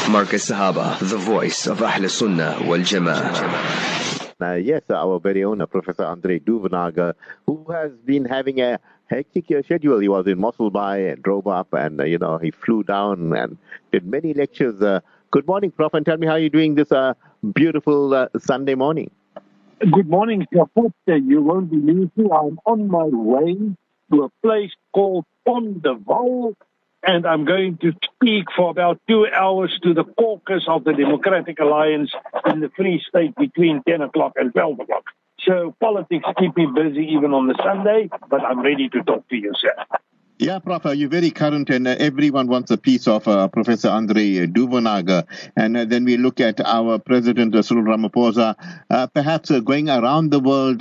Marcus Sahaba, the voice of Ahl Sunnah wal Jama'ah. Yes, our very own Professor André Duvenhage, who has been having a hectic schedule. He was in Mosselbaai and drove up, and he flew down and did many lectures. Good morning, Prof, and tell me how you're doing this beautiful Sunday morning. Good morning, Shafat. You won't believe me. I'm on my way to a place called Pont de Val, and I'm going to speak for about 2 hours to the caucus of the Democratic Alliance in the Free State between 10 o'clock and 12 o'clock. So politics keep me busy even on the Sunday, but I'm ready to talk to you, sir. Yeah, Prof, you're very current, and everyone wants a piece of Professor André Duvenhage. And then we look at our President, Cyril Ramaphosa, perhaps going around the world,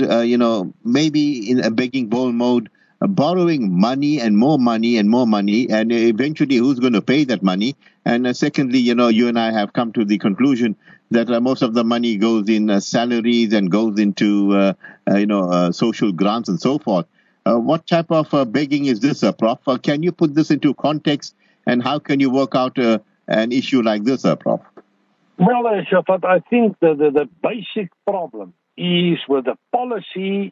maybe in a begging bowl mode, borrowing money and more money and more money, and eventually who's going to pay that money? And secondly, you and I have come to the conclusion that most of the money goes in salaries and goes into, social grants and so forth. What type of begging is this, Prof? Can you put this into context, and how can you work out an issue like this, Prof? Well, Shafat, I think the basic problem is with the policy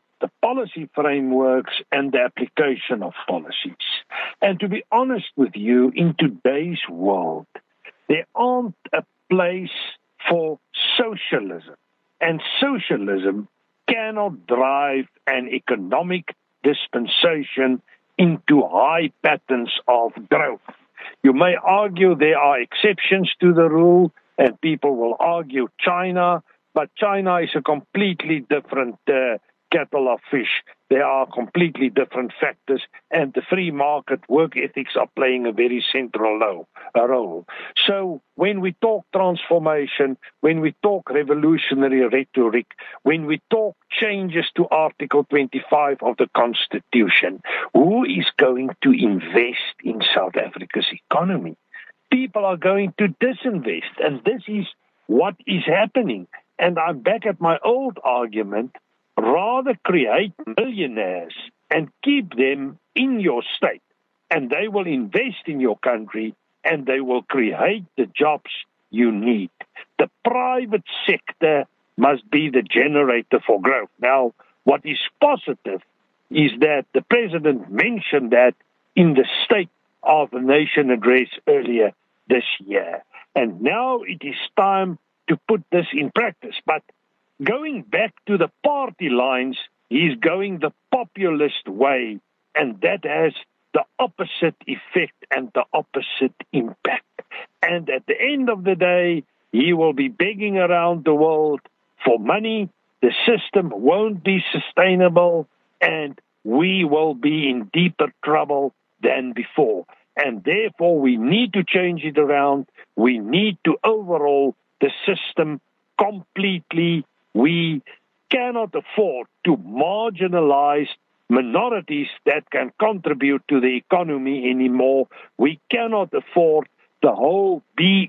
frameworks and the application of policies. And to be honest with you, in today's world, there aren't a place for socialism. And socialism cannot drive an economic dispensation into high patterns of growth. You may argue there are exceptions to the rule, and people will argue China, but China is a completely different kettle of fish. There are completely different factors, and the free market work ethics are playing a very central role. So when we talk transformation, when we talk revolutionary rhetoric, when we talk changes to Article 25 of the Constitution, who is going to invest in South Africa's economy? People are going to disinvest, and this is what is happening. And I'm back at my old argument. Rather create millionaires and keep them in your state, and they will invest in your country, and they will create the jobs you need. The private sector must be the generator for growth. Now, what is positive is that the president mentioned that in the State of the Nation address earlier this year. And now it is time to put this in practice. But going back to the party lines, he's going the populist way, and that has the opposite effect and the opposite impact. And at the end of the day, he will be begging around the world for money. The system won't be sustainable, and we will be in deeper trouble than before. And therefore, we need to change it around. We need to overhaul the system completely. We cannot afford to marginalize minorities that can contribute to the economy anymore. We cannot afford the whole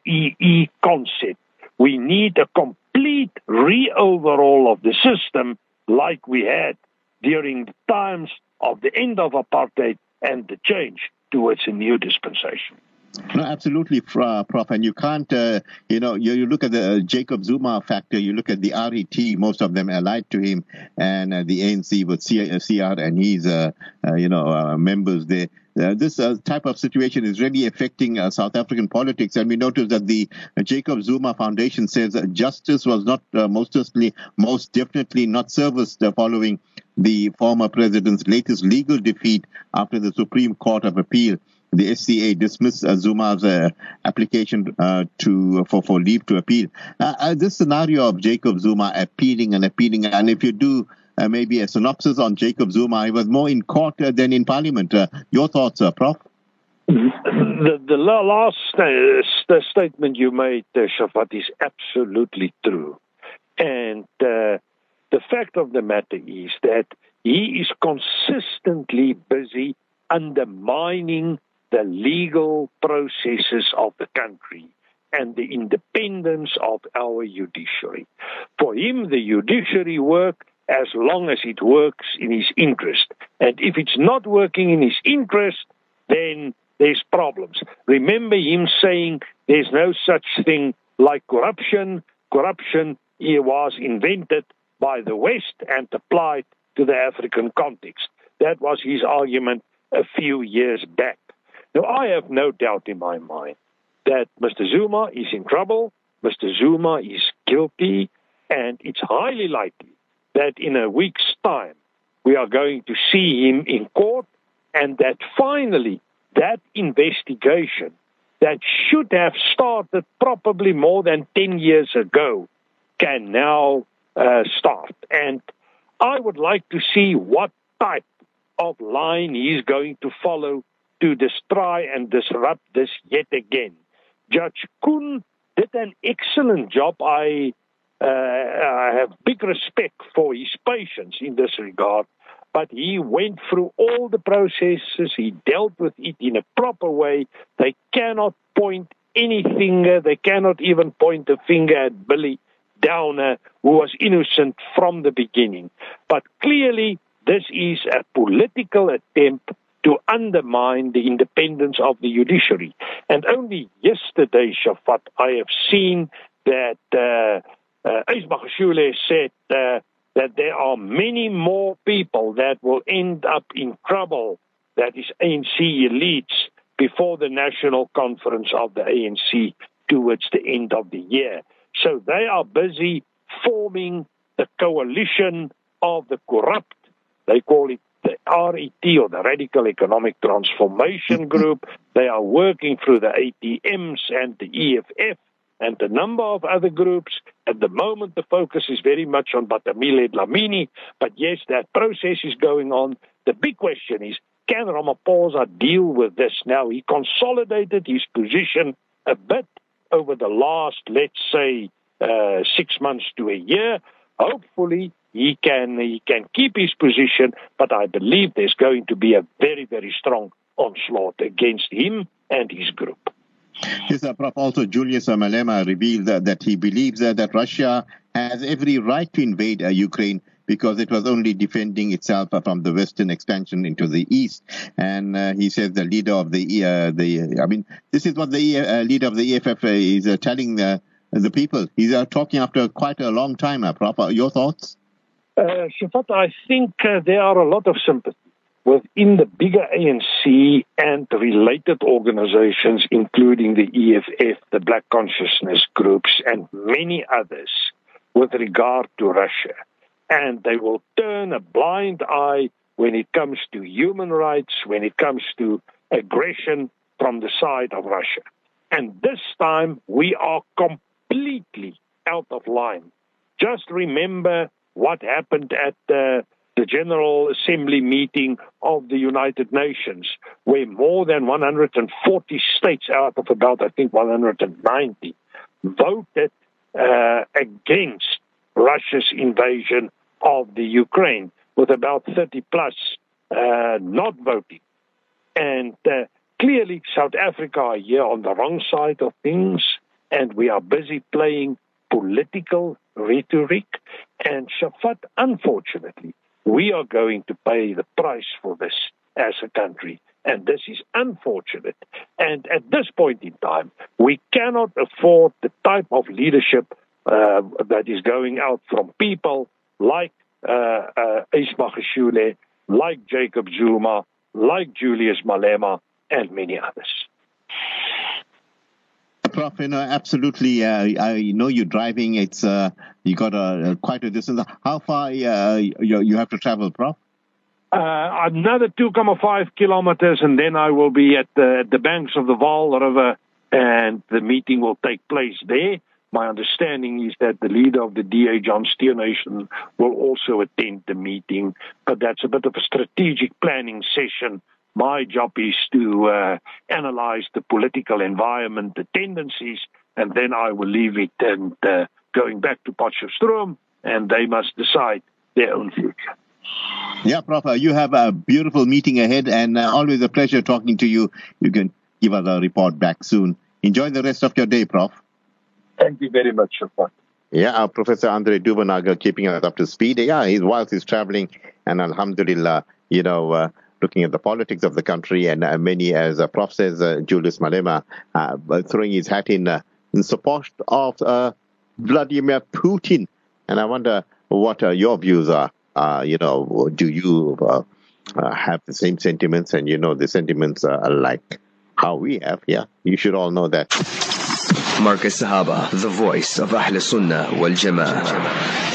BEE concept. We need a complete re-overhaul of the system like we had during the times of the end of apartheid and the change towards a new dispensation. No, absolutely, Prof. And you can't, you look at the Jacob Zuma factor, you look at the RET, most of them allied to him, and the ANC with CR and his, members there. This type of situation is really affecting South African politics, and we notice that the Jacob Zuma Foundation says that justice was not most definitely not serviced following the former president's latest legal defeat after the Supreme Court of Appeal. The SCA dismissed Zuma's application for leave to appeal. This scenario of Jacob Zuma appealing, and if you do maybe a synopsis on Jacob Zuma, he was more in court than in parliament. Your thoughts, Prof? The last statement you made, Shafat, is absolutely true. And the fact of the matter is that he is consistently busy undermining the legal processes of the country and the independence of our judiciary. For him, the judiciary works as long as it works in his interest. And if it's not working in his interest, then there's problems. Remember him saying there's no such thing like corruption. Corruption was invented by the West and applied to the African context. That was his argument a few years back. Now, I have no doubt in my mind that Mr. Zuma is in trouble, Mr. Zuma is guilty, and it's highly likely that in a week's time we are going to see him in court, and that finally that investigation that should have started probably more than 10 years ago can now start. And I would like to see what type of line he's going to follow to try and disrupt this yet again. Judge Koen did an excellent job. I have big respect for his patience in this regard, but he went through all the processes. He dealt with it in a proper way. They cannot point any finger. They cannot even point a finger at Billy Downer, who was innocent from the beginning. But clearly, this is a political attempt to undermine the independence of the judiciary. And only yesterday, Shafat, I have seen that Ace Magashule said that there are many more people that will end up in trouble, that is ANC elites, before the national conference of the ANC towards the end of the year. So they are busy forming the coalition of the corrupt. They call it the RET, or the Radical Economic Transformation Group. They are working through the ATMs and the EFF and a number of other groups. At the moment, the focus is very much on Batamile Dlamini, but yes, that process is going on. The big question is, can Ramaphosa deal with this? Now, he consolidated his position a bit over the last, let's say, 6 months to a year. Hopefully, he can keep his position, but I believe there's going to be a very, very strong onslaught against him and his group. Yes, Prof. Also, Julius Malema revealed that he believes that Russia has every right to invade Ukraine because it was only defending itself from the Western expansion into the East. And he says the leader of this is what the leader of the EFF is telling the people. He's talking after quite a long time, Prof. Your thoughts? Shafat, I think there are a lot of sympathy within the bigger ANC and related organizations, including the EFF, the Black Consciousness groups, and many others with regard to Russia. And they will turn a blind eye when it comes to human rights, when it comes to aggression from the side of Russia. And this time, we are completely out of line. Just remember what happened at the General Assembly meeting of the United Nations, where more than 140 states out of about, I think, 190 voted against Russia's invasion of the Ukraine, with about 30 plus not voting. And clearly, South Africa are here on the wrong side of things, and we are busy playing political rhetoric. And Shafat, unfortunately, we are going to pay the price for this as a country. And this is unfortunate. And at this point in time, we cannot afford the type of leadership that is going out from people like Ace Magashule, like Jacob Zuma, like Julius Malema, and many others. Prof, absolutely. I know you're driving. It's you got quite a distance. How far you have to travel, Prof? Another 2.5 kilometers, and then I will be at the banks of the Vaal River, and the meeting will take place there. My understanding is that the leader of the DA, John Steenhuisen, will also attend the meeting, but that's a bit of a strategic planning session. My job is to analyze the political environment, the tendencies, and then I will leave it and going back to Potchefstroom, and they must decide their own future. Yeah, Prof, you have a beautiful meeting ahead, and always a pleasure talking to you. You can give us a report back soon. Enjoy the rest of your day, Prof. Thank you very much, Shafat. Yeah, Professor Andre Duvenhage keeping us up to speed. Yeah, whilst he's traveling, and alhamdulillah, looking at the politics of the country, and many, as Prof says, Julius Malema, throwing his hat in support of Vladimir Putin. And I wonder what your views are. Do you have the same sentiments? And the sentiments are like how we have. Yeah, you should all know that. Marcus Sahaba, the voice of Ahl Sunnah wal Jama'ah.